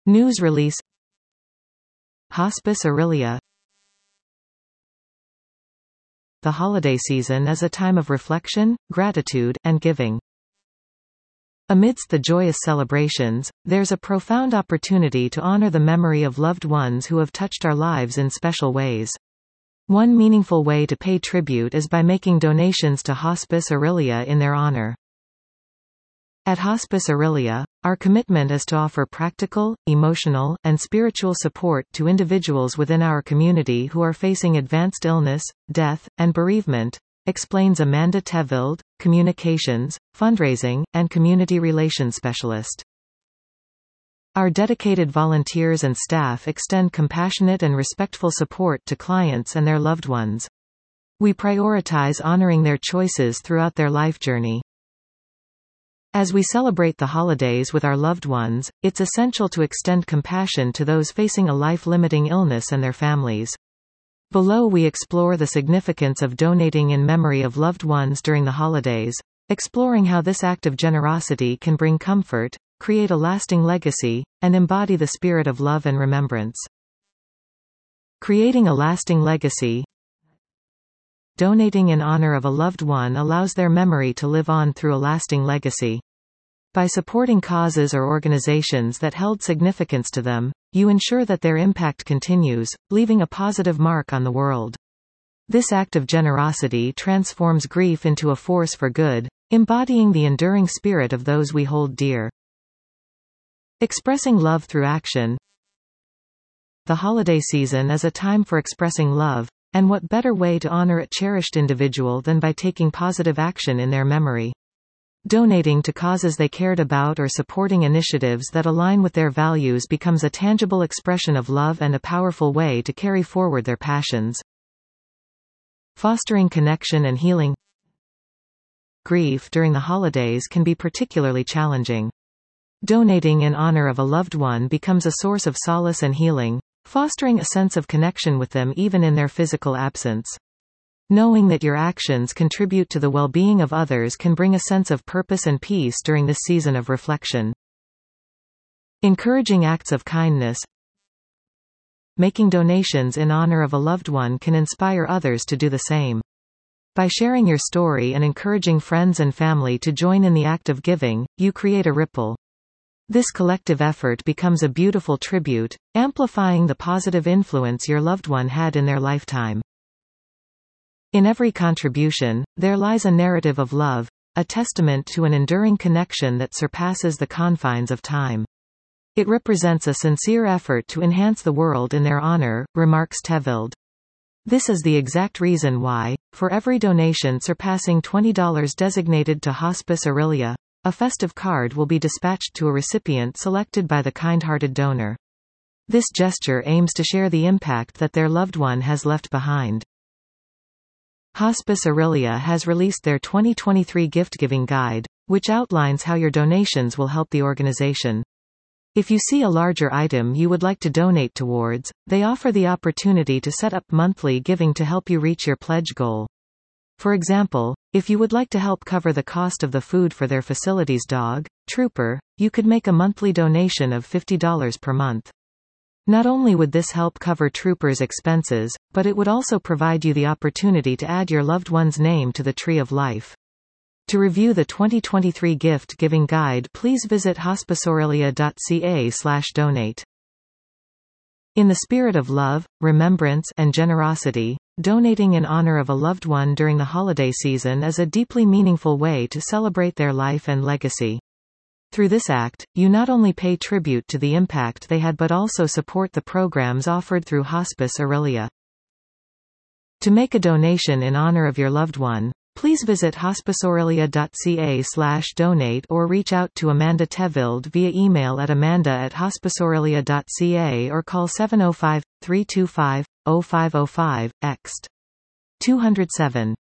News release. Hospice Aurelia. The holiday season is a time of reflection, gratitude, and giving. Amidst the joyous celebrations, there's a profound opportunity to honor the memory of loved ones who have touched our lives in special ways. One meaningful way to pay tribute is by making donations to Hospice Aurelia in their honor. At Hospice Aurelia, our commitment is to offer practical, emotional, and spiritual support to individuals within our community who are facing advanced illness, death, and bereavement, explains Amanda Tevild, Communications, Fundraising, and Community Relations Specialist. Our dedicated volunteers and staff extend compassionate and respectful support to clients and their loved ones. We prioritize honoring their choices throughout their life journey. As we celebrate the holidays with our loved ones, it's essential to extend compassion to those facing a life-limiting illness and their families. Below we explore the significance of donating in memory of loved ones during the holidays, exploring how this act of generosity can bring comfort, create a lasting legacy, and embody the spirit of love and remembrance. Creating a lasting legacy. Donating in honor of a loved one allows their memory to live on through a lasting legacy. By supporting causes or organizations that held significance to them, you ensure that their impact continues, leaving a positive mark on the world. This act of generosity transforms grief into a force for good, embodying the enduring spirit of those we hold dear. Expressing love through action. The holiday season is a time for expressing love, and what better way to honor a cherished individual than by taking positive action in their memory? Donating to causes they cared about or supporting initiatives that align with their values becomes a tangible expression of love and a powerful way to carry forward their passions. Fostering connection and healing. Grief during the holidays can be particularly challenging. Donating in honor of a loved one becomes a source of solace and healing, fostering a sense of connection with them even in their physical absence. Knowing that your actions contribute to the well-being of others can bring a sense of purpose and peace during this season of reflection. Encouraging acts of kindness. Making donations in honor of a loved one can inspire others to do the same. By sharing your story and encouraging friends and family to join in the act of giving, you create a ripple. This collective effort becomes a beautiful tribute, amplifying the positive influence your loved one had in their lifetime. In every contribution, there lies a narrative of love, a testament to an enduring connection that surpasses the confines of time. It represents a sincere effort to enhance the world in their honor, remarks Tevild. This is the exact reason why, for every donation surpassing $20 designated to Hospice Aurelia, a festive card will be dispatched to a recipient selected by the kind-hearted donor. This gesture aims to share the impact that their loved one has left behind. Hospice Aurelia has released their 2023 gift-giving guide, which outlines how your donations will help the organization. If you see a larger item you would like to donate towards, they offer the opportunity to set up monthly giving to help you reach your pledge goal. For example, if you would like to help cover the cost of the food for their facility's dog, Trooper, you could make a monthly donation of $50 per month. Not only would this help cover Trooper's expenses, but it would also provide you the opportunity to add your loved one's name to the tree of life. To review the 2023 gift-giving guide, please visit hospiceaurelia.ca/donate. In the spirit of love, remembrance, and generosity, donating in honor of a loved one during the holiday season is a deeply meaningful way to celebrate their life and legacy. Through this act, you not only pay tribute to the impact they had but also support the programs offered through Hospice Aurelia. To make a donation in honor of your loved one, please visit hospiceaurelia.ca/donate or reach out to Amanda Tevild via email at amanda@hospiceaurelia.ca or call 705-325-0505, ext. 207.